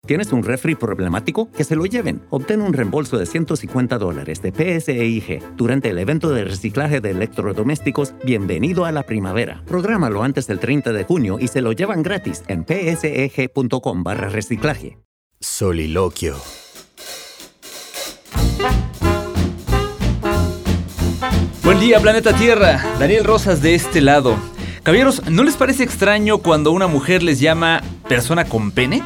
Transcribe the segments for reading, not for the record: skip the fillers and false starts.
¿Tienes un refri problemático? Que se lo lleven. Obtén un reembolso de $150 de PSEIG durante el evento de reciclaje de electrodomésticos Bienvenido a la Primavera. Prográmalo antes del 30 de junio y se lo llevan gratis en pseg.com/reciclaje. Soliloquio. Buen día, planeta Tierra. Daniel Rosas de este lado. Caballeros, ¿no les parece extraño cuando una mujer les llama persona con pene?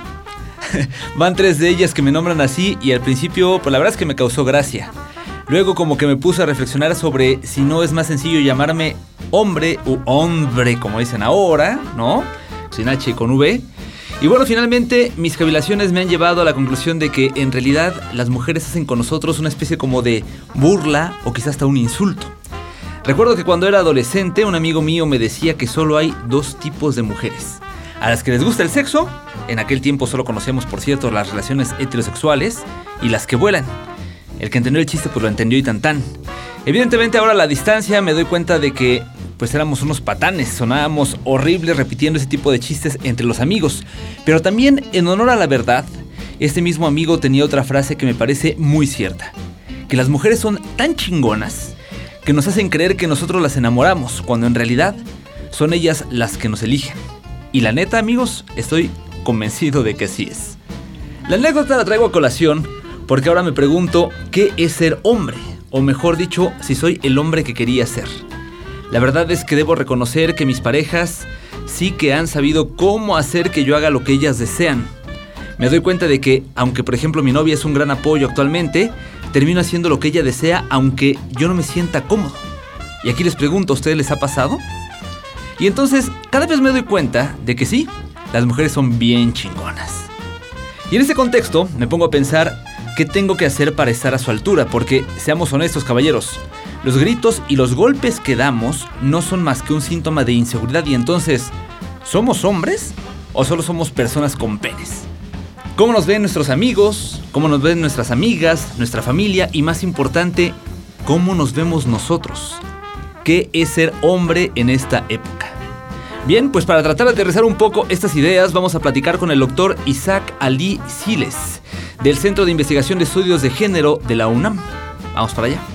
Van 3 de ellas que me nombran así y al principio, pues la verdad es que me causó gracia. Luego como que me puse a reflexionar sobre si no es más sencillo llamarme hombre u hombre, como dicen ahora, ¿no? Sin H y con V. Y bueno, finalmente mis cavilaciones me han llevado a la conclusión de que en realidad las mujeres hacen con nosotros una especie como de burla o quizás hasta un insulto. Recuerdo que cuando era adolescente un amigo mío me decía que solo hay 2 tipos de mujeres. A las que les gusta el sexo, en aquel tiempo solo conocíamos por cierto las relaciones heterosexuales, y las que vuelan. El que entendió el chiste pues lo entendió y tan. Evidentemente ahora a la distancia me doy cuenta de que pues éramos unos patanes, sonábamos horribles repitiendo ese tipo de chistes entre los amigos. Pero también en honor a la verdad, este mismo amigo tenía otra frase que me parece muy cierta. Que las mujeres son tan chingonas que nos hacen creer que nosotros las enamoramos, cuando en realidad son ellas las que nos eligen. Y la neta, amigos, estoy convencido de que así es. La anécdota la traigo a colación porque ahora me pregunto qué es ser hombre, o mejor dicho, si soy el hombre que quería ser. La verdad es que debo reconocer que mis parejas sí que han sabido cómo hacer que yo haga lo que ellas desean. Me doy cuenta de que, aunque por ejemplo mi novia es un gran apoyo actualmente, termino haciendo lo que ella desea aunque yo no me sienta cómodo. Y aquí les pregunto, ¿a ustedes les ha pasado? Y entonces, cada vez me doy cuenta de que sí, las mujeres son bien chingonas. Y en ese contexto, me pongo a pensar qué tengo que hacer para estar a su altura, porque, seamos honestos, caballeros, los gritos y los golpes que damos no son más que un síntoma de inseguridad. Y entonces, ¿somos hombres o solo somos personas con penes? ¿Cómo nos ven nuestros amigos? ¿Cómo nos ven nuestras amigas, nuestra familia? Y más importante, ¿cómo nos vemos nosotros? ¿Qué es ser hombre en esta época? Bien, pues para tratar de aterrizar un poco estas ideas, vamos a platicar con el doctor Isaac Ali Siles, del Centro de Investigación de Estudios de Género de la UNAM. Vamos para allá.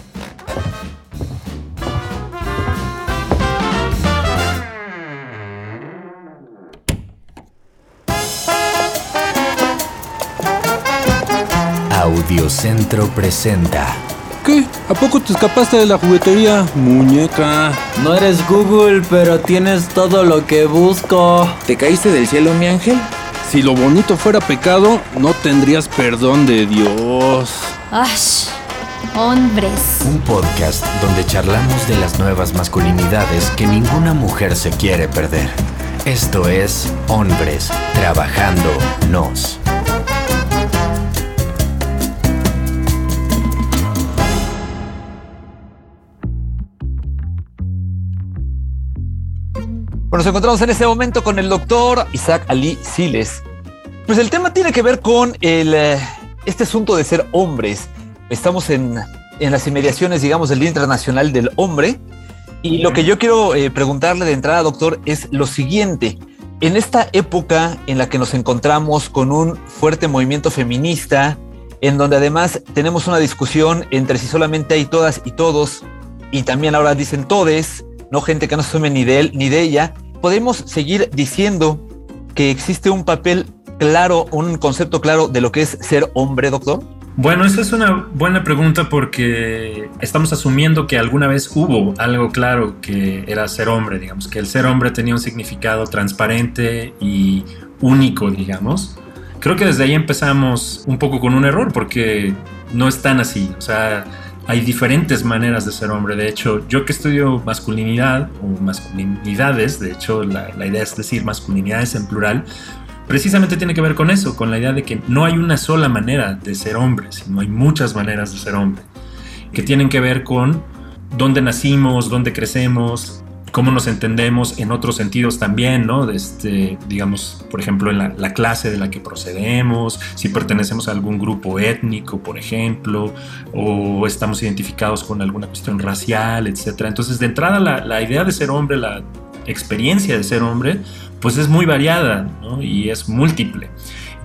Audiocentro presenta. ¿Qué? ¿A poco te escapaste de la juguetería, muñeca? No eres Google, pero tienes todo lo que busco. ¿Te caíste del cielo, mi ángel? Si lo bonito fuera pecado, no tendrías perdón de Dios. ¡Ash! Hombres. Un podcast donde charlamos de las nuevas masculinidades que ninguna mujer se quiere perder. Esto es Hombres Trabajando Nos. Bueno, nos encontramos en este momento con el doctor Isaac Ali Siles. Pues el tema tiene que ver con este asunto de ser hombres. Estamos en las inmediaciones, digamos, del Día Internacional del Hombre. Y lo que yo quiero preguntarle de entrada, doctor, es lo siguiente. En esta época en la que nos encontramos con un fuerte movimiento feminista, en donde además tenemos una discusión entre si solamente hay todas y todos, y también ahora dicen todes, no gente que no se asume ni de él ni de ella, ¿podemos seguir diciendo que existe un papel claro, un concepto claro de lo que es ser hombre, doctor? Bueno, esa es una buena pregunta porque estamos asumiendo que alguna vez hubo algo claro que era ser hombre, digamos, que el ser hombre tenía un significado transparente y único, digamos. Creo que desde ahí empezamos un poco con un error porque no es tan así, o sea, hay diferentes maneras de ser hombre. De hecho, yo que estudio masculinidad o masculinidades, de hecho la idea es decir masculinidades en plural, precisamente tiene que ver con eso, con la idea de que no hay una sola manera de ser hombre, sino hay muchas maneras de ser hombre, que tienen que ver con dónde nacimos, dónde crecemos, cómo nos entendemos en otros sentidos también, ¿no? Digamos, por ejemplo, en la clase de la que procedemos, si pertenecemos a algún grupo étnico, por ejemplo, o estamos identificados con alguna cuestión racial, etc. Entonces, de entrada, la idea de ser hombre, la experiencia de ser hombre, pues es muy variada, ¿no? Y es múltiple.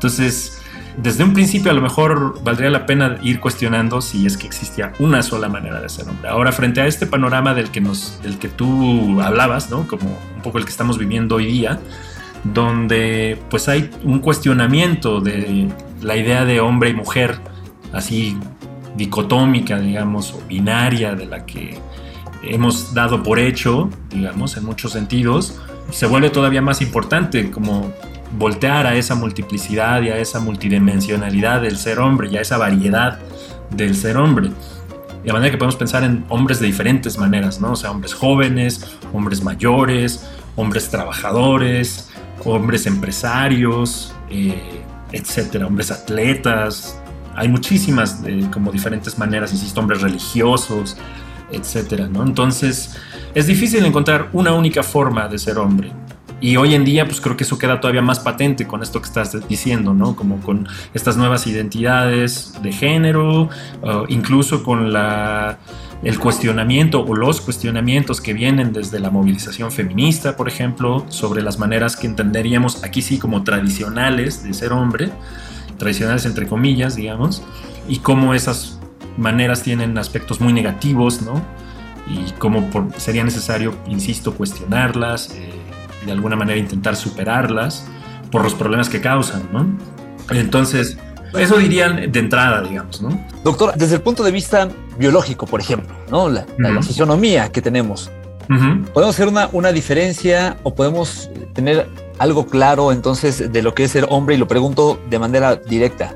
Entonces, desde un principio a lo mejor valdría la pena ir cuestionando si es que existía una sola manera de ser hombre. Ahora, frente a este panorama del que tú hablabas, ¿no? Como un poco el que estamos viviendo hoy día, donde pues hay un cuestionamiento de la idea de hombre y mujer, así dicotómica, digamos, o binaria, de la que hemos dado por hecho, digamos, en muchos sentidos, se vuelve todavía más importante como voltear a esa multiplicidad y a esa multidimensionalidad del ser hombre y a esa variedad del ser hombre. De manera que podemos pensar en hombres de diferentes maneras, ¿no? O sea, hombres jóvenes, hombres mayores, hombres trabajadores, hombres empresarios, etcétera, hombres atletas. Hay muchísimas como diferentes maneras, insisto, hombres religiosos, etcétera, ¿no? Entonces, es difícil encontrar una única forma de ser hombre. Y hoy en día, pues creo que eso queda todavía más patente con esto que estás diciendo, ¿no? Como con estas nuevas identidades de género, incluso con el cuestionamiento o los cuestionamientos que vienen desde la movilización feminista, por ejemplo, sobre las maneras que entenderíamos aquí sí como tradicionales de ser hombre, tradicionales entre comillas, digamos, y cómo esas maneras tienen aspectos muy negativos, ¿no? Y cómo sería necesario, insisto, cuestionarlas, de alguna manera intentar superarlas por los problemas que causan, ¿no? Entonces, eso dirían de entrada, digamos, ¿no? Doctor, desde el punto de vista biológico, por ejemplo, ¿no? La fisionomía que tenemos, ¿podemos hacer una diferencia o podemos tener algo claro entonces de lo que es ser hombre? Y lo pregunto de manera directa.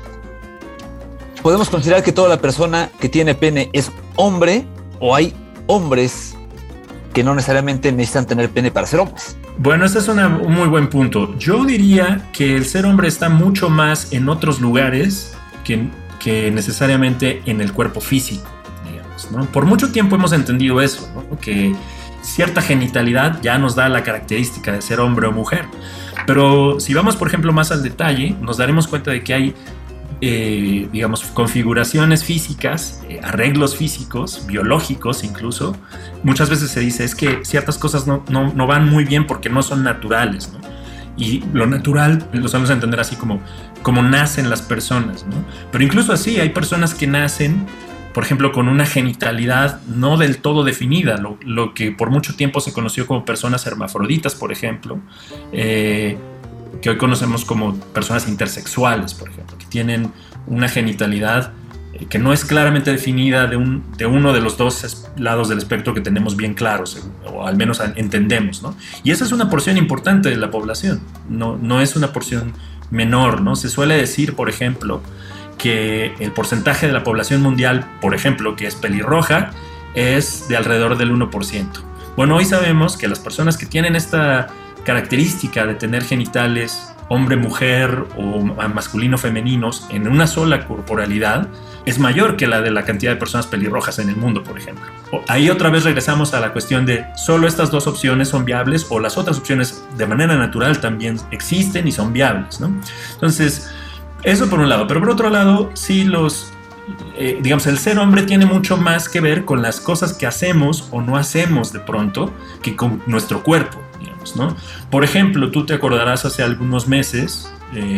¿Podemos considerar que toda la persona que tiene pene es hombre o hay hombres que no necesariamente necesitan tener pene para ser hombres? Bueno, ese es un muy buen punto. Yo diría que el ser hombre está mucho más en otros lugares que necesariamente en el cuerpo físico, digamos, ¿no? Por mucho tiempo hemos entendido eso, ¿no? Que cierta genitalidad ya nos da la característica de ser hombre o mujer. Pero si vamos, por ejemplo, más al detalle, nos daremos cuenta de que hay digamos, configuraciones físicas, arreglos físicos, biológicos incluso. Muchas veces se dice es que ciertas cosas no van muy bien porque no son naturales, ¿no? Y lo natural lo sabemos entender así como nacen las personas, ¿no? Pero incluso así hay personas que nacen, por ejemplo, con una genitalidad no del todo definida, lo que por mucho tiempo se conoció como personas hermafroditas, por ejemplo, que hoy conocemos como personas intersexuales, por ejemplo, que tienen una genitalidad que no es claramente definida de uno de los dos lados del espectro que tenemos bien claros, o al menos entendemos, ¿no? Y esa es una porción importante de la población, no es una porción menor, ¿no? Se suele decir, por ejemplo, que el porcentaje de la población mundial, por ejemplo, que es pelirroja, es de alrededor del 1%. Bueno, hoy sabemos que las personas que tienen esta característica de tener genitales hombre-mujer o masculino-femeninos en una sola corporalidad es mayor que la de la cantidad de personas pelirrojas en el mundo, por ejemplo. Ahí otra vez regresamos a la cuestión de solo estas dos opciones son viables o las otras opciones de manera natural también existen y son viables, ¿no? Entonces, eso por un lado. Pero por otro lado, sí digamos, el ser hombre tiene mucho más que ver con las cosas que hacemos o no hacemos de pronto que con nuestro cuerpo, digamos, ¿no? Por ejemplo, tú te acordarás hace algunos meses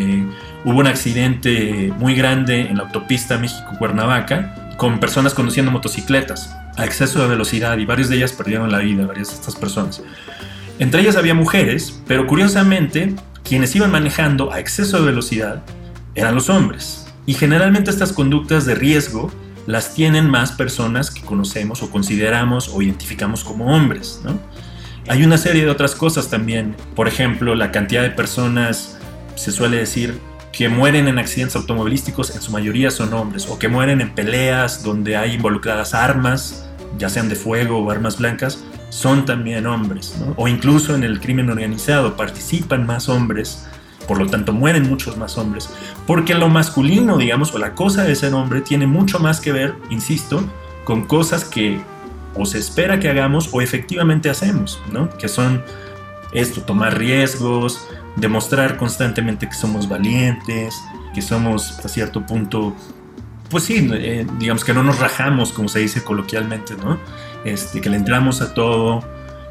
hubo un accidente muy grande en la autopista México-Cuernavaca con personas conduciendo motocicletas a exceso de velocidad y varias de ellas perdieron la vida, varias de estas personas. Entre ellas había mujeres, pero curiosamente quienes iban manejando a exceso de velocidad eran los hombres. Y generalmente estas conductas de riesgo las tienen más personas que conocemos o consideramos o identificamos como hombres, ¿no? Hay una serie de otras cosas también. Por ejemplo, la cantidad de personas, se suele decir, que mueren en accidentes automovilísticos, en su mayoría son hombres, o que mueren en peleas donde hay involucradas armas, ya sean de fuego o armas blancas, son también hombres, ¿no? O incluso en el crimen organizado participan más hombres. Por lo tanto, mueren muchos más hombres. Porque lo masculino, digamos, o la cosa de ser hombre, tiene mucho más que ver, insisto, con cosas que o se espera que hagamos o efectivamente hacemos, ¿no? Que son esto, tomar riesgos, demostrar constantemente que somos valientes, que somos hasta cierto punto, pues sí, digamos que no nos rajamos, como se dice coloquialmente, ¿no? Que le entramos a todo,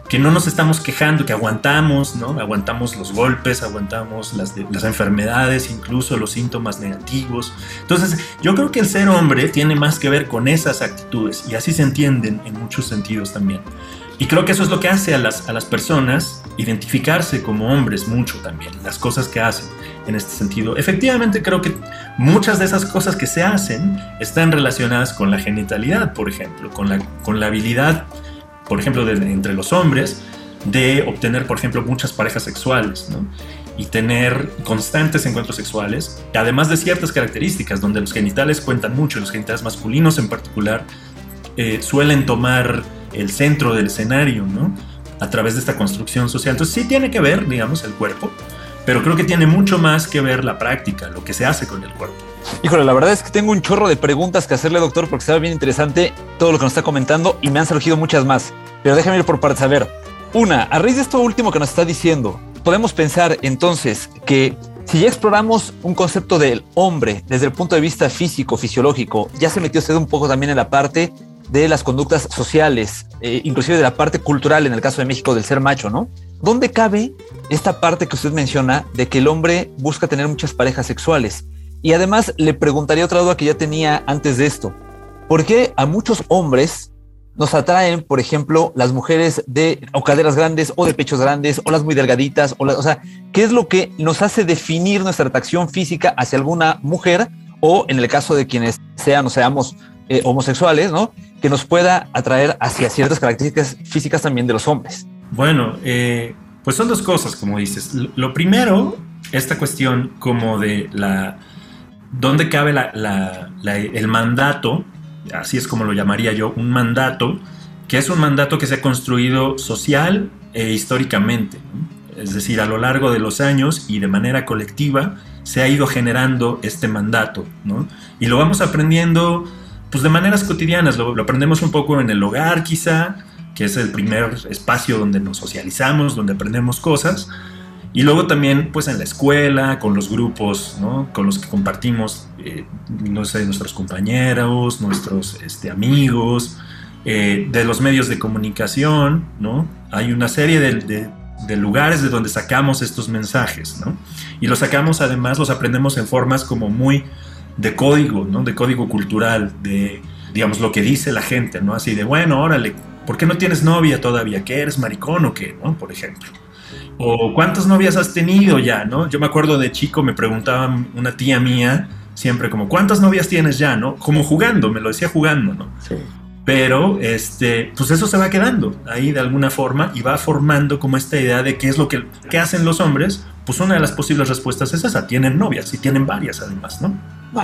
que no nos estamos quejando, que aguantamos, ¿no? Aguantamos los golpes, aguantamos las enfermedades, incluso los síntomas negativos. Entonces, yo creo que el ser hombre tiene más que ver con esas actitudes, y así se entienden en muchos sentidos también. Y creo que eso es lo que hace a las personas identificarse como hombres mucho también, las cosas que hacen en este sentido. Efectivamente, creo que muchas de esas cosas que se hacen están relacionadas con la genitalidad, por ejemplo, con la habilidad, por ejemplo, entre los hombres, de obtener, por ejemplo, muchas parejas sexuales, ¿no? Y tener constantes encuentros sexuales, además de ciertas características, donde los genitales cuentan mucho, los genitales masculinos en particular, suelen tomar el centro del escenario, ¿no? A través de esta construcción social. Entonces sí tiene que ver, digamos, el cuerpo, pero creo que tiene mucho más que ver la práctica, lo que se hace con el cuerpo. Híjole, la verdad es que tengo un chorro de preguntas que hacerle, doctor, porque estaba bien interesante todo lo que nos está comentando y me han surgido muchas más. Pero déjame ir por partes. A ver, una, a raíz de esto último que nos está diciendo, podemos pensar entonces que si ya exploramos un concepto del hombre desde el punto de vista físico, fisiológico, ya se metió usted un poco también en la parte de las conductas sociales, inclusive de la parte cultural, en el caso de México, del ser macho, ¿no? ¿Dónde cabe esta parte que usted menciona de que el hombre busca tener muchas parejas sexuales? Y además le preguntaría otra duda que ya tenía antes de esto. ¿Por qué a muchos hombres nos atraen, por ejemplo, las mujeres o caderas grandes o de pechos grandes o las muy delgaditas? O sea, ¿qué es lo que nos hace definir nuestra atracción física hacia alguna mujer o en el caso de quienes sean o seamos homosexuales, ¿no? Que nos pueda atraer hacia ciertas características físicas también de los hombres? Bueno, pues son dos cosas, como dices. Lo primero, esta cuestión como de ¿dónde cabe el mandato? Así es como lo llamaría yo, un mandato, que es un mandato que se ha construido social e históricamente, ¿no? Es decir, a lo largo de los años y de manera colectiva se ha ido generando este mandato, ¿no? Y lo vamos aprendiendo pues de maneras cotidianas, lo aprendemos un poco en el hogar quizá, que es el primer espacio donde nos socializamos, donde aprendemos cosas, y luego también pues en la escuela, con los grupos, ¿no? Con los que compartimos, no sé, nuestros compañeros, nuestros amigos, de los medios de comunicación, ¿no? Hay una serie de lugares de donde sacamos estos mensajes, ¿no? Y los sacamos, además, los aprendemos en formas como muy de código, ¿no? De código cultural, de, digamos, lo que dice la gente, ¿no? Así de, bueno, órale, ¿por qué no tienes novia todavía? ¿Qué, eres maricón o qué? ¿No? Por ejemplo. O ¿cuántas novias has tenido ya? ¿No? Yo me acuerdo de chico, me preguntaba una tía mía, siempre como, ¿cuántas novias tienes ya? ¿No? Como jugando, me lo decía jugando, ¿no? Sí. Pero, pues eso se va quedando ahí de alguna forma y va formando como esta idea de qué es lo que hacen los hombres. Pues una de las posibles respuestas es esa, tienen novias y tienen varias además, ¿no?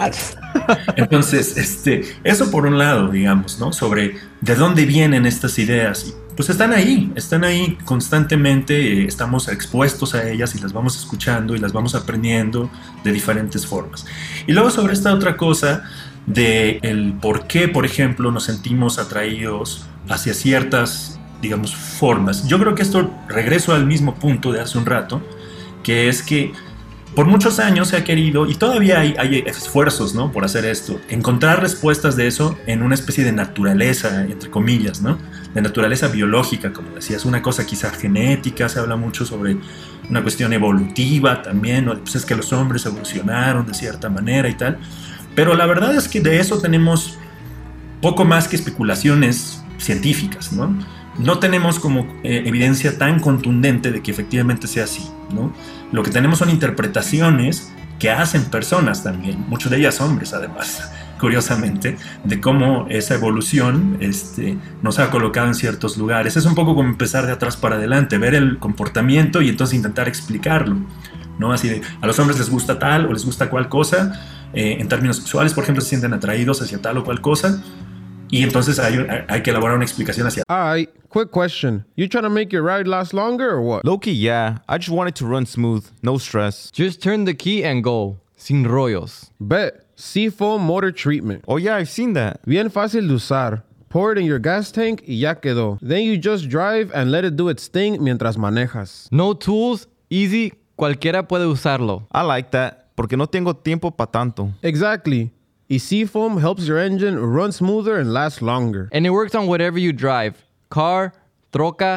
Entonces, eso por un lado, digamos, ¿no? Sobre de dónde vienen estas ideas. Pues están ahí constantemente, estamos expuestos a ellas y las vamos escuchando y las vamos aprendiendo de diferentes formas. Y luego sobre esta otra cosa de el por qué, por ejemplo, nos sentimos atraídos hacia ciertas, digamos, formas. Yo creo que esto regreso al mismo punto de hace un rato, que es que por muchos años se ha querido, y todavía hay esfuerzos, ¿no? Por hacer esto, encontrar respuestas de eso en una especie de naturaleza, entre comillas, ¿no? De naturaleza biológica, como decías, una cosa quizá genética, se habla mucho sobre una cuestión evolutiva también, ¿no? Pues es que los hombres evolucionaron de cierta manera y tal, pero la verdad es que de eso tenemos poco más que especulaciones científicas, ¿no? No tenemos como evidencia tan contundente de que efectivamente sea así, ¿no? Lo que tenemos son interpretaciones que hacen personas también, muchas de ellas hombres además, curiosamente, de cómo esa evolución nos ha colocado en ciertos lugares. Es un poco como empezar de atrás para adelante, ver el comportamiento y entonces intentar explicarlo, ¿no? Así de, a los hombres les gusta tal o les gusta cual cosa, en términos sexuales, por ejemplo, se sienten atraídos hacia tal o cual cosa, y entonces hay que elaborar una explicación hacia... Alright, quick question. You trying to make your ride last longer or what? Low-key, yeah. I just want it to run smooth. No stress. Just turn the key and go. Sin rollos. Bet. Seafoam motor treatment. Oh yeah, I've seen that. Bien fácil de usar. Pour it in your gas tank y ya quedó. Then you just drive and let it do its thing mientras manejas. No tools, easy, cualquiera puede usarlo. I like that, porque no tengo tiempo pa' tanto. Exactly. Y Seafoam helps your engine run smoother and last longer. And it works on whatever you drive. Car, troca,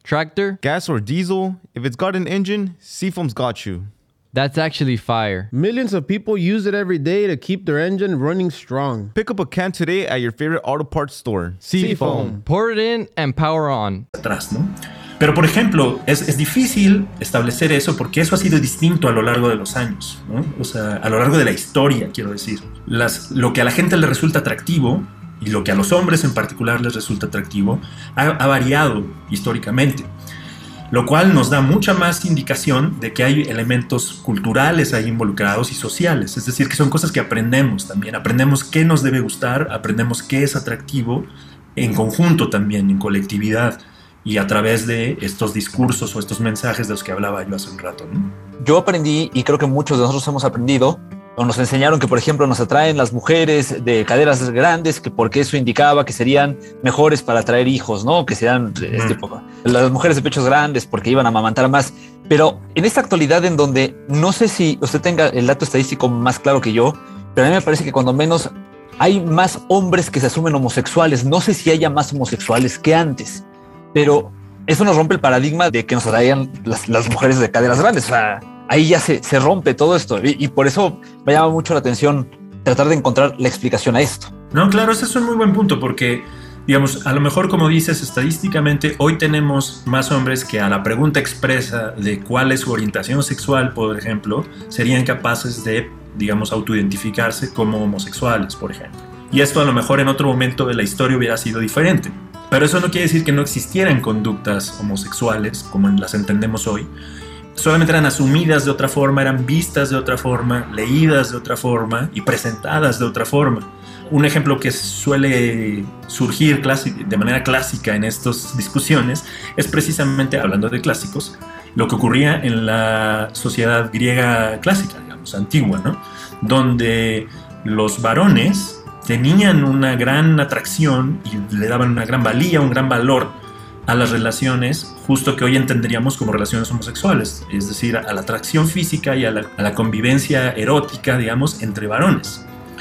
Tractor? Gas or diesel? If it's got an engine, Seafoam's got you. That's actually fire. Millions of people use it every day to keep their engine running strong. Pick up a can today at your favorite auto parts store. Seafoam. Pour it in and power on. Atrás, ¿no? Pero, por ejemplo, es difícil establecer eso porque eso ha sido distinto a lo largo de los años, ¿no? O sea, a lo largo de la historia, quiero decir. Lo que a la gente le resulta atractivo y lo que a los hombres en particular les resulta atractivo ha variado históricamente. Lo cual nos da mucha más indicación de que hay elementos culturales ahí involucrados y sociales. Es decir, que son cosas que aprendemos también. Aprendemos qué nos debe gustar, aprendemos qué es atractivo en conjunto también, en colectividad. Y a través de estos discursos o estos mensajes de los que hablaba yo hace un rato, ¿no? Yo aprendí, y creo que muchos de nosotros hemos aprendido, o nos enseñaron que, por ejemplo, nos atraen las mujeres de caderas grandes, que porque eso indicaba que serían mejores para traer hijos, ¿no? Que serían las mujeres de pechos grandes porque iban a amamantar más. Pero en esta actualidad en donde no sé si usted tenga el dato estadístico más claro que yo, pero a mí me parece que cuando menos hay más hombres que se asumen homosexuales. No sé si haya más homosexuales que antes, pero eso nos rompe el paradigma de que nos atraían las mujeres de caderas grandes. O sea, ahí ya se rompe todo esto y por eso me llama mucho la atención tratar de encontrar la explicación a esto. No, claro, ese es un muy buen punto porque, digamos, a lo mejor, como dices, estadísticamente hoy tenemos más hombres que a la pregunta expresa de cuál es su orientación sexual, por ejemplo, serían capaces de, digamos, autoidentificarse como homosexuales, por ejemplo. Y esto a lo mejor en otro momento de la historia hubiera sido diferente. Pero eso no quiere decir que no existieran conductas homosexuales como las entendemos hoy. Solamente eran asumidas de otra forma, eran vistas de otra forma, leídas de otra forma y presentadas de otra forma. Un ejemplo que suele surgir de manera clásica en estas discusiones es precisamente, hablando de clásicos, lo que ocurría en la sociedad griega clásica, digamos, antigua, ¿no? Donde los varones tenían una gran atracción y le daban una gran valía, un gran valor a las relaciones justo que hoy entenderíamos como relaciones homosexuales, es decir, a la atracción física y a la convivencia erótica, digamos, entre varones.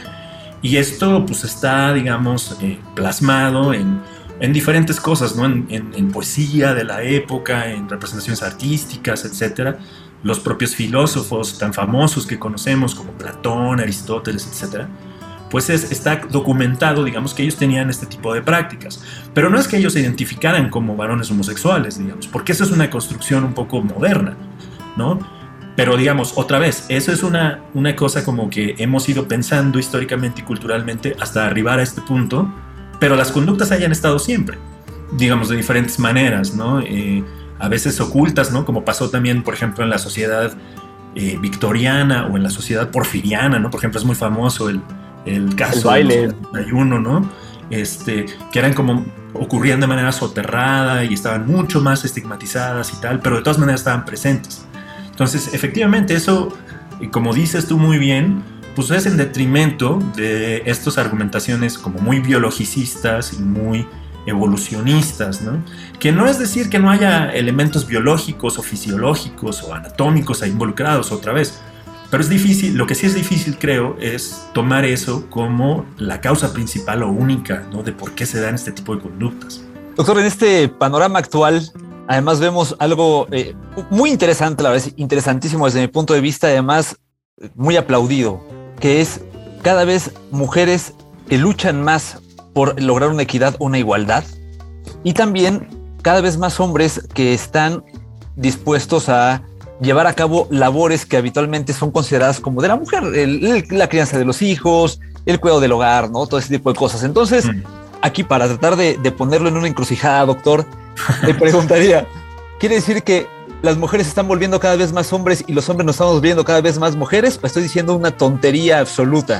Y esto pues está, digamos, plasmado en diferentes cosas, ¿no? En poesía de la época, en representaciones artísticas, etc. Los propios filósofos tan famosos que conocemos como Platón, Aristóteles, etc., pues está documentado, digamos, que ellos tenían este tipo de prácticas. Pero no es que ellos se identificaran como varones homosexuales, digamos, porque eso es una construcción un poco moderna, ¿no? Pero, digamos, otra vez, eso es una cosa como que hemos ido pensando históricamente y culturalmente hasta arribar a este punto, pero las conductas hayan estado siempre, digamos, de diferentes maneras, ¿no? A veces ocultas, ¿no? Como pasó también, por ejemplo, en la sociedad victoriana o en la sociedad porfiriana, ¿no? Por ejemplo, es muy famoso el caso del 71, ¿no? Que eran como, ocurrían de manera soterrada y estaban mucho más estigmatizadas y tal, pero de todas maneras estaban presentes. Entonces, efectivamente, eso, como dices tú muy bien, pues es en detrimento de estas argumentaciones como muy biologicistas y muy evolucionistas, ¿no? Que no es decir que no haya elementos biológicos o fisiológicos o anatómicos ahí involucrados otra vez, pero es difícil, lo que sí es difícil, creo, es tomar eso como la causa principal o única, ¿no? De por qué se dan este tipo de conductas. Doctor, en este panorama actual, además vemos algo muy interesante, la verdad, interesantísimo desde mi punto de vista, además muy aplaudido, que es cada vez mujeres que luchan más por lograr una equidad, una igualdad, y también cada vez más hombres que están dispuestos a llevar a cabo labores que habitualmente son consideradas como de la mujer, la crianza de los hijos, el cuidado del hogar, ¿no? Todo ese tipo de cosas. Entonces, aquí para tratar de ponerlo en una encrucijada, doctor, le preguntaría, ¿quiere decir que las mujeres se están volviendo cada vez más hombres y los hombres nos estamos volviendo cada vez más mujeres? ¿O estoy diciendo una tontería absoluta?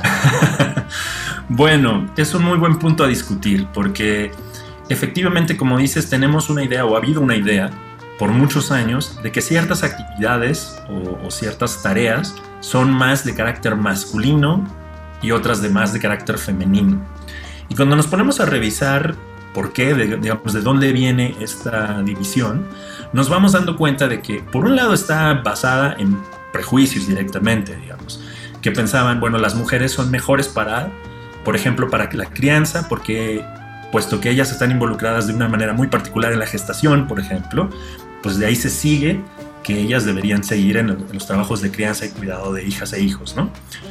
Bueno, es un muy buen punto a discutir, porque efectivamente, como dices, tenemos una idea, o ha habido una idea por muchos años, de que ciertas actividades o ciertas tareas son más de carácter masculino y otras de más de carácter femenino. Y cuando nos ponemos a revisar por qué, digamos, de dónde viene esta división, nos vamos dando cuenta de que, por un lado, está basada en prejuicios directamente, digamos, que pensaban, bueno, las mujeres son mejores para, por ejemplo, para la crianza, porque puesto que ellas están involucradas de una manera muy particular en la gestación, por ejemplo, pues de ahí se sigue que ellas deberían seguir en los trabajos de crianza y cuidado de hijas e hijos, ¿no?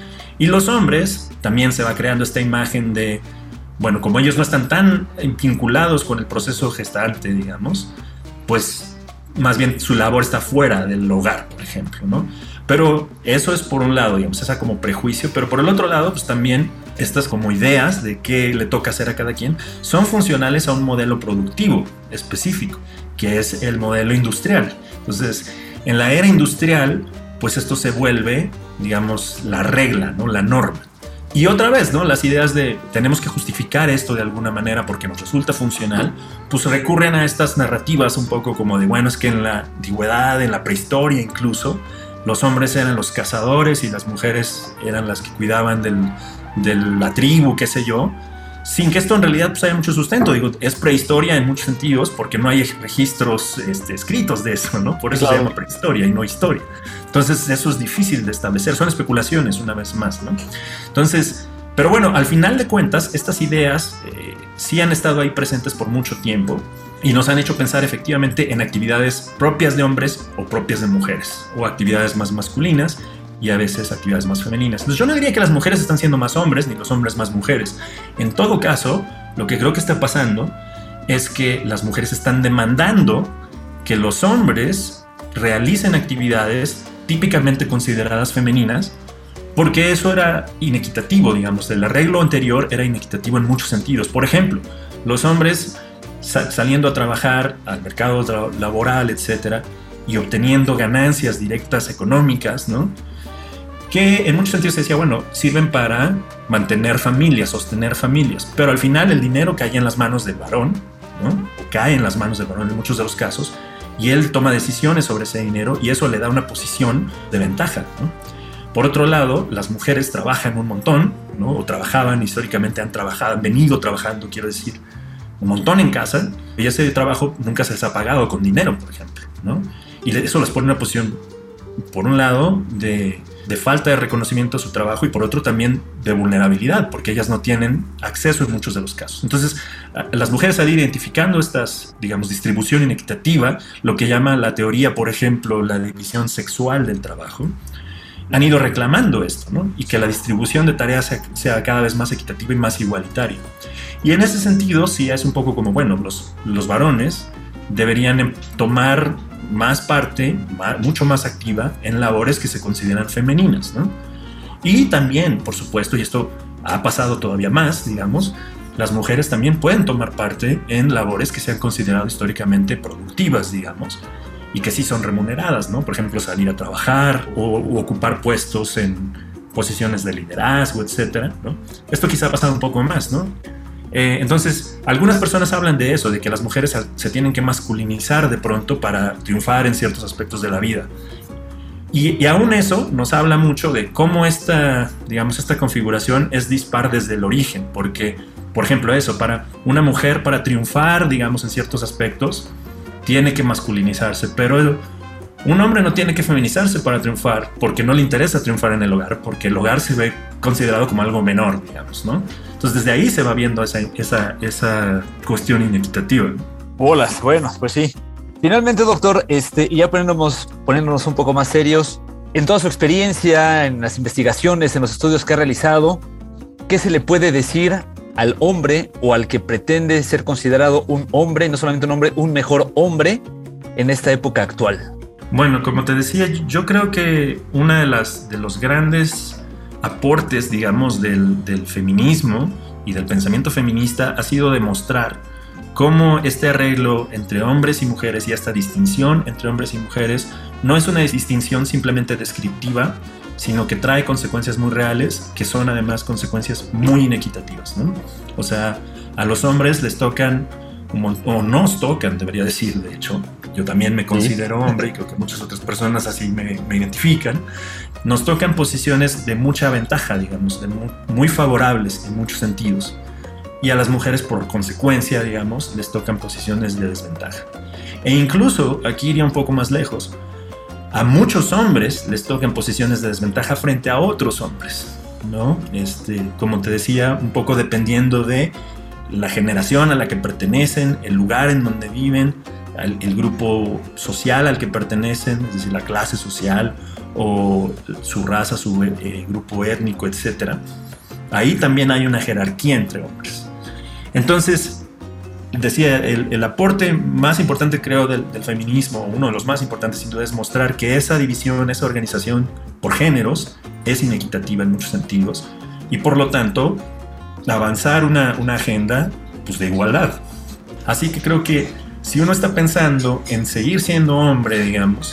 Y los hombres, también se va creando esta imagen de, bueno, como ellos no están tan vinculados con el proceso gestante, digamos, pues más bien su labor está fuera del hogar, por ejemplo, ¿no? Pero eso es por un lado, digamos, esa como prejuicio, pero por el otro lado, pues también estas como ideas de qué le toca hacer a cada quien son funcionales a un modelo productivo específico, que es el modelo industrial. Entonces, en la era industrial, pues esto se vuelve, digamos, la regla, ¿no? La norma. Y otra vez, ¿no? Las ideas de tenemos que justificar esto de alguna manera porque nos resulta funcional, pues recurren a estas narrativas un poco como de, bueno, es que en la antigüedad, en la prehistoria incluso, los hombres eran los cazadores y las mujeres eran las que cuidaban de la tribu, qué sé yo, sin que esto en realidad pues haya mucho sustento. Digo, es prehistoria en muchos sentidos porque no hay registros escritos de eso, ¿no? Por eso se llama prehistoria y no historia. Entonces eso es difícil de establecer, son especulaciones una vez más, ¿no? Entonces, pero bueno, al final de cuentas, estas ideas sí han estado ahí presentes por mucho tiempo y nos han hecho pensar efectivamente en actividades propias de hombres o propias de mujeres, o actividades más masculinas y a veces actividades más femeninas. Entonces yo no diría que las mujeres están siendo más hombres ni los hombres más mujeres. En todo caso, lo que creo que está pasando es que las mujeres están demandando que los hombres realicen actividades típicamente consideradas femeninas, porque eso era inequitativo, digamos. El arreglo anterior era inequitativo en muchos sentidos. Por ejemplo, los hombres saliendo a trabajar al mercado laboral, etcétera, y obteniendo ganancias directas económicas, ¿no? Que en muchos sentidos se decía, bueno, sirven para mantener familias, sostener familias, pero al final el dinero cae en las manos del varón, ¿no? O cae en las manos del varón en muchos de los casos, y él toma decisiones sobre ese dinero y eso le da una posición de ventaja, ¿no? Por otro lado, las mujeres trabajan un montón, ¿no? O trabajaban, históricamente han venido trabajando, quiero decir, un montón en casa, y ese trabajo nunca se les ha pagado con dinero, por ejemplo, ¿no? Y eso les pone en una posición, por un lado, de falta de reconocimiento a su trabajo y por otro también de vulnerabilidad, porque ellas no tienen acceso en muchos de los casos. Entonces, las mujeres al ir identificando estas, digamos, distribución inequitativa, lo que llama la teoría, por ejemplo, la división sexual del trabajo, han ido reclamando esto, ¿no? Y que la distribución de tareas sea cada vez más equitativa y más igualitaria. Y en ese sentido, sí es un poco como, bueno, los varones deberían tomar más parte, mucho más activa en labores que se consideran femeninas, ¿no? Y también, por supuesto, y esto ha pasado todavía más, digamos, las mujeres también pueden tomar parte en labores que se han considerado históricamente productivas, digamos, y que sí son remuneradas, ¿no? Por ejemplo, salir a trabajar o ocupar puestos en posiciones de liderazgo, etcétera, ¿no? Esto quizá ha pasado un poco más, ¿no? Entonces, algunas personas hablan de eso, de que las mujeres se tienen que masculinizar de pronto para triunfar en ciertos aspectos de la vida. Y aún eso nos habla mucho de cómo esta configuración es dispar desde el origen, porque, por ejemplo, eso, para una mujer, para triunfar, digamos, en ciertos aspectos, tiene que masculinizarse, pero un hombre no tiene que feminizarse para triunfar, porque no le interesa triunfar en el hogar, porque el hogar se ve considerado como algo menor, digamos, ¿no? Entonces desde ahí se va viendo esa cuestión inequitativa. Bolas, bueno, pues sí. Finalmente, doctor, y ya poniéndonos un poco más serios, en toda su experiencia, en las investigaciones, en los estudios que ha realizado, ¿qué se le puede decir al hombre o al que pretende ser considerado un hombre, no solamente un hombre, un mejor hombre en esta época actual? Bueno, como te decía, yo creo que una de los grandes aportes, digamos, del feminismo y del pensamiento feminista ha sido demostrar cómo este arreglo entre hombres y mujeres y esta distinción entre hombres y mujeres no es una distinción simplemente descriptiva, sino que trae consecuencias muy reales, que son además consecuencias muy inequitativas, ¿no? O sea, a los hombres les tocan, o nos tocan, debería decir, de hecho, yo también me considero hombre y creo que muchas otras personas así me identifican, nos tocan posiciones de mucha ventaja, digamos, muy favorables en muchos sentidos. Y a las mujeres, por consecuencia, digamos, les tocan posiciones de desventaja. E incluso, aquí iría un poco más lejos, a muchos hombres les tocan posiciones de desventaja frente a otros hombres, ¿no? Como te decía, un poco dependiendo de la generación a la que pertenecen, el lugar en donde viven, el grupo social al que pertenecen, es decir, la clase social o su raza, su grupo étnico, etc. Ahí también hay una jerarquía entre hombres. Entonces, decía, el aporte más importante, creo, del feminismo, uno de los más importantes sin duda, es mostrar que esa división, esa organización por géneros es inequitativa en muchos sentidos y por lo tanto avanzar una agenda pues, de igualdad. Así que creo que si uno está pensando en seguir siendo hombre, digamos,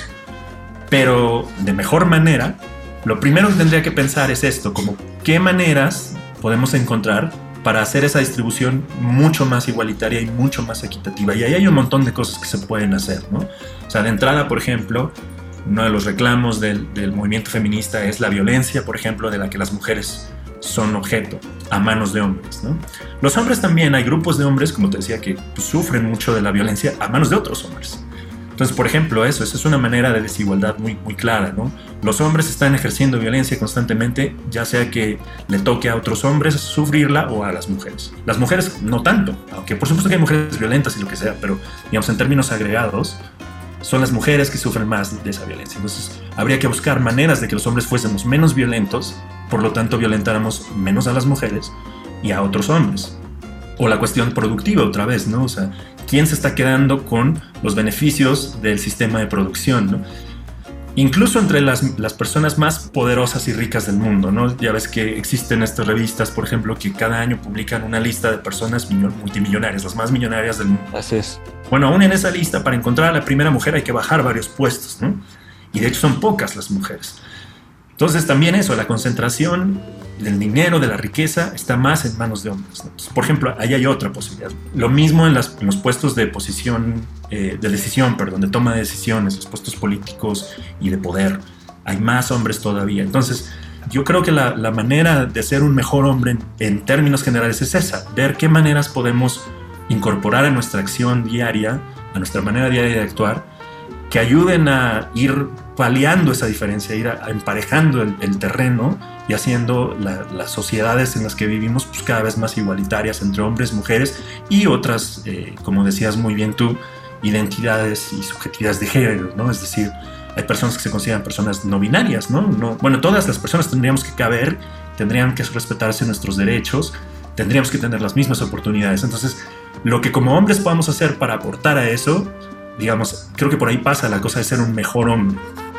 pero de mejor manera, lo primero que tendría que pensar es esto, como qué maneras podemos encontrar para hacer esa distribución mucho más igualitaria y mucho más equitativa. Y ahí hay un montón de cosas que se pueden hacer, ¿no? O sea, de entrada, por ejemplo, uno de los reclamos del movimiento feminista es la violencia, por ejemplo, de la que las mujeres son objeto a manos de hombres, ¿no? Los hombres también, hay grupos de hombres, como te decía, que pues, sufren mucho de la violencia a manos de otros hombres. Entonces, por ejemplo, eso es una manera de desigualdad muy, muy clara, ¿no? Los hombres están ejerciendo violencia constantemente, ya sea que le toque a otros hombres sufrirla o a las mujeres. Las mujeres no tanto, aunque por supuesto que hay mujeres violentas y lo que sea, pero digamos en términos agregados, son las mujeres que sufren más de esa violencia. Entonces, habría que buscar maneras de que los hombres fuésemos menos violentos, por lo tanto violentáramos menos a las mujeres y a otros hombres. O la cuestión productiva otra vez, ¿no? O sea, ¿quién se está quedando con los beneficios del sistema de producción, ¿no? Incluso entre las personas más poderosas y ricas del mundo, ¿no? Ya ves que existen estas revistas, por ejemplo, que cada año publican una lista de personas multimillonarias, las más millonarias del mundo. Así es. Bueno, aún en esa lista, para encontrar a la primera mujer hay que bajar varios puestos, ¿no? Y de hecho son pocas las mujeres. Entonces también eso, la concentración del dinero, de la riqueza, está más en manos de hombres, ¿no? Entonces, por ejemplo, ahí hay otra posibilidad. Lo mismo en los puestos de de toma de decisiones, los puestos políticos y de poder. Hay más hombres todavía. Entonces, yo creo que la manera de ser un mejor hombre en términos generales es esa, ver qué maneras podemos incorporar a nuestra acción diaria, a nuestra manera diaria de actuar, que ayuden a ir paliando esa diferencia, ir emparejando el terreno y haciendo las sociedades en las que vivimos pues, cada vez más igualitarias entre hombres, mujeres y otras, como decías muy bien tú, identidades y subjetividades de género, ¿no? Es decir, hay personas que se consideran personas no binarias, ¿no? Bueno, todas las personas tendríamos que caber, tendrían que respetarse nuestros derechos, tendríamos que tener las mismas oportunidades. Entonces, lo que como hombres podamos hacer para aportar a eso, digamos, creo que por ahí pasa la cosa de ser un mejor hombre.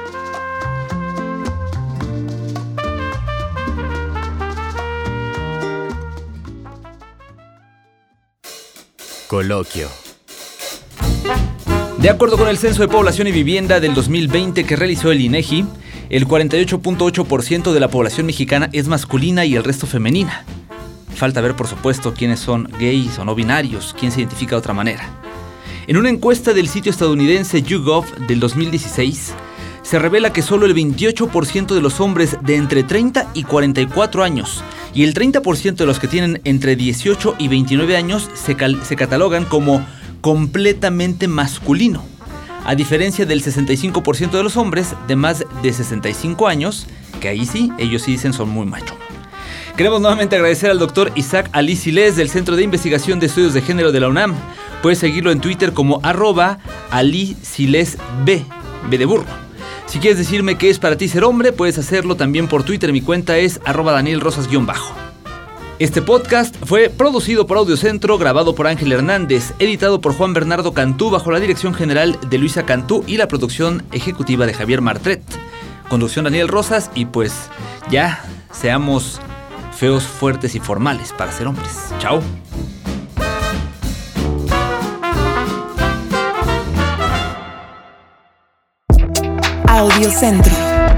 Coloquio. De acuerdo con el Censo de Población y Vivienda del 2020 que realizó el INEGI, el 48.8% de la población mexicana es masculina y el resto femenina. Falta ver, por supuesto, quiénes son gays o no binarios, quién se identifica de otra manera. En una encuesta del sitio estadounidense YouGov del 2016, se revela que solo el 28% de los hombres de entre 30 y 44 años y el 30% de los que tienen entre 18 y 29 años se catalogan como completamente masculino, a diferencia del 65% de los hombres de más de 65 años, que ahí sí, ellos sí dicen son muy macho. Queremos nuevamente agradecer al doctor Isaac Ali Siles del Centro de Investigación de Estudios de Género de la UNAM. Puedes seguirlo en Twitter como @AliSilesB, B de burro. Si quieres decirme qué es para ti ser hombre, puedes hacerlo también por Twitter. Mi cuenta es @DanielRosas_. Este podcast fue producido por Audiocentro, grabado por Ángel Hernández, editado por Juan Bernardo Cantú bajo la dirección general de Luisa Cantú y la producción ejecutiva de Javier Martret. Conducción Daniel Rosas y pues ya seamos feos, fuertes y formales para ser hombres. Chao. Audiocentro.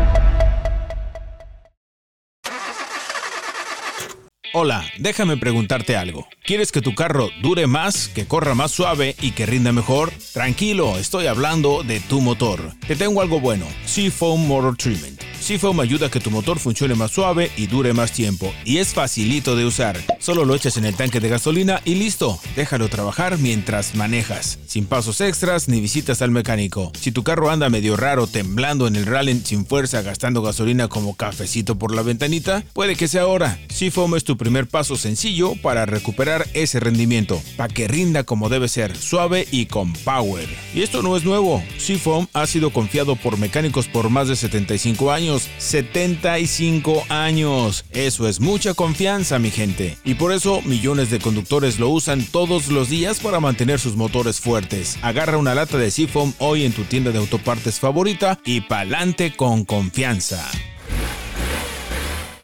Hola, déjame preguntarte algo. ¿Quieres que tu carro dure más, que corra más suave y que rinda mejor? Tranquilo, estoy hablando de tu motor. Te tengo algo bueno, Seafoam Motor Treatment. Seafoam ayuda a que tu motor funcione más suave y dure más tiempo. Y es facilito de usar. Solo lo echas en el tanque de gasolina y listo. Déjalo trabajar mientras manejas. Sin pasos extras ni visitas al mecánico. Si tu carro anda medio raro, temblando en el rally sin fuerza, gastando gasolina como cafecito por la ventanita, puede que sea ahora. Seafoam es tu primer paso sencillo para recuperar ese rendimiento, para que rinda como debe ser, suave y con power. Y esto no es nuevo. Seafoam ha sido confiado por mecánicos por más de 75 años. 75 años. Eso es mucha confianza, mi gente. Y por eso millones de conductores lo usan todos los días para mantener sus motores fuertes. Agarra una lata de Seafoam hoy en tu tienda de autopartes favorita y pa'lante con confianza.